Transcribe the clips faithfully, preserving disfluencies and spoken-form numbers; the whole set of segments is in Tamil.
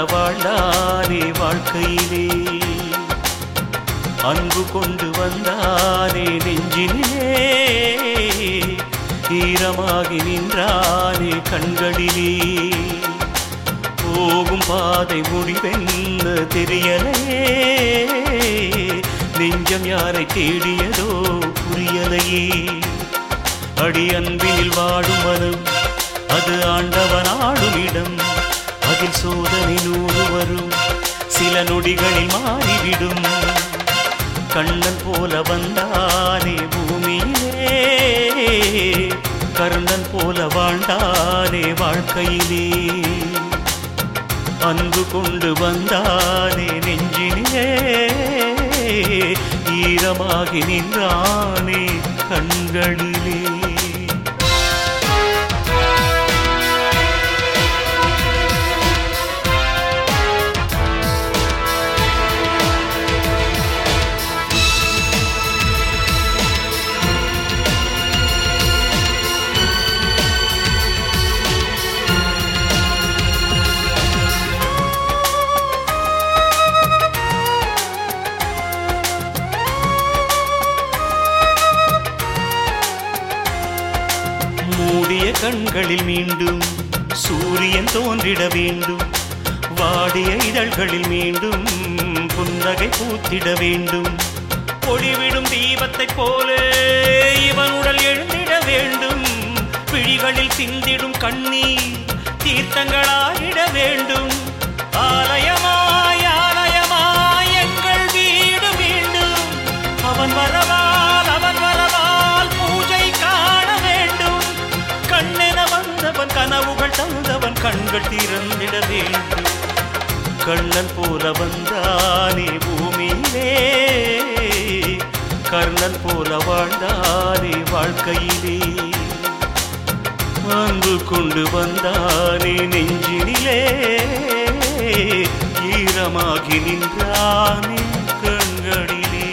வாழ்ந்தானே வாழ்க்கையிலே அன்பு கொண்டு வந்தானே நெஞ்சினிலே ஈரமாகி நின்றானே கண்களிலே போகும் பாதை முடிவென்ன தெரியலையே நெஞ்சம் யாரை தேடியதோ புரியலையே அடி அன்பினில் வாடும் மனம் அது ஆண்டவன் ஆடும் இடம் அதில் சோதனை நூறு வரும் சில நொடிகளில் மாறிவிடும் கண்ணன் போல வந்தானே பூமியிலே கர்ணன் போல வாழ்ந்தானே வாழ்க்கையிலே அன்பு கொண்டு வந்தானே நெஞ்சினிலே ஈரமாகி நின்றானே கண்களிலே மூடிய கண்களில் மீண்டும் சூரியன் தோன்றிட வேண்டும் வாடிய இதழ்களில் மீண்டும் புன்னகை பூத்திட வேண்டும் ஒளிவிடும் தீபத்தைப் போல இவன் உடல் எழுந்திட வேண்டும் விழிகளில் சிந்திடும் கண்ணீர் தீர்த்தங்களாகிட வேண்டும் ஆலயமாய் ஆலயமாய் எங்கள் வீடு மீண்டும் அவன் வரவால் அவன் வரவால் பூஜை காண வேண்டும் கண்ணென வந்தவன் கனவுகள் தந்தவன் கண்கள் திறந்திட வேண்டும் கண்ணன் போல வந்தானே பூமியிலே கர்ணன் போல வாழ்ந்தானே வாழ்க்கையிலே அன்பு கொண்டு வந்தானே நெஞ்சினிலே ஈரமாகி நின்றானே கண்களிலே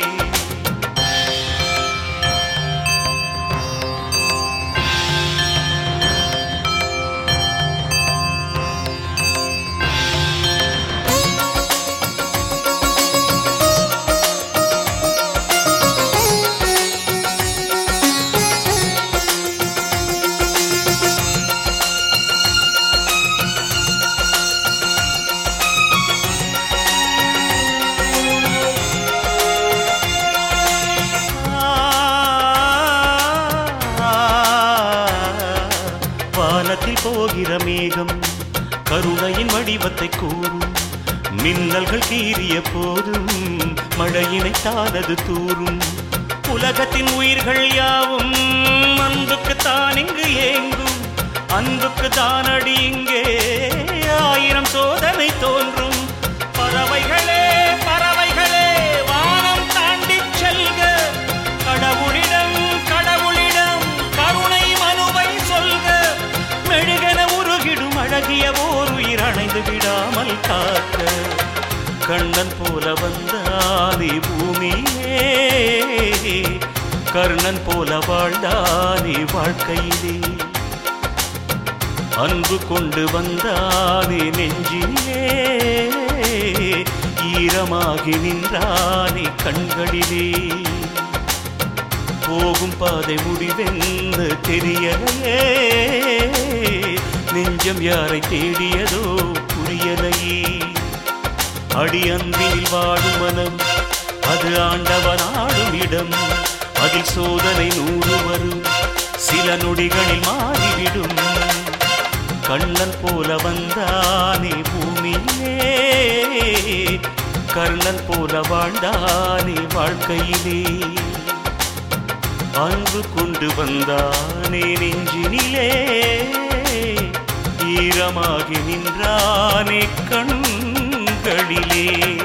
வானத்தில் போகிற மேகம் கருணையின் வடிவத்தை கூறும் மின்னல்கள் கீறிய போதும் மழையினை தானது தூரும் உலகத்தின் உயிர்கள் யாவும் அன்புக்கு தான் இங்கு ஏங்கும் அன்புக்கு தானடி இங்கே ஆயிரம் சோதனை தோன்றும் பறவைகளே பறவைகளே வானம் தாண்டி செல்க கடவுளிடம் கடவுளிடம் கருணை மனுவை சொல்க மெழுகென உருகிடும் அழகிய ஓர் உயிர் அணைந்து விடாமல் காக்க கண்ணன் போல வந்தானே பூமியே கர்ணன் போல வாழ்ந்தானே வாழ்க்கையிலே அன்பு கொண்டு வந்தானே நெஞ்சிலே ஈரமாகி நின்றானே கண்களிலே போகும் பாதை முடிவென்று தெரியலையே நெஞ்சம் யாரை தேடியதோ புரியலையே அடி அன்பில் வாடும் மனம் அது ஆண்டவன் ஆடும் இடம் அதில் சோதனை நூறு வரும் சில நொடிகளில் மாறிவிடும் கண்ணன் போல வந்தானே பூமியிலே கர்ணன் போல வாழ்ந்தானே வாழ்க்கையிலே அன்பு கொண்டு வந்தானே நெஞ்சினிலே ஈரமாகி நின்றானே கண்களிலே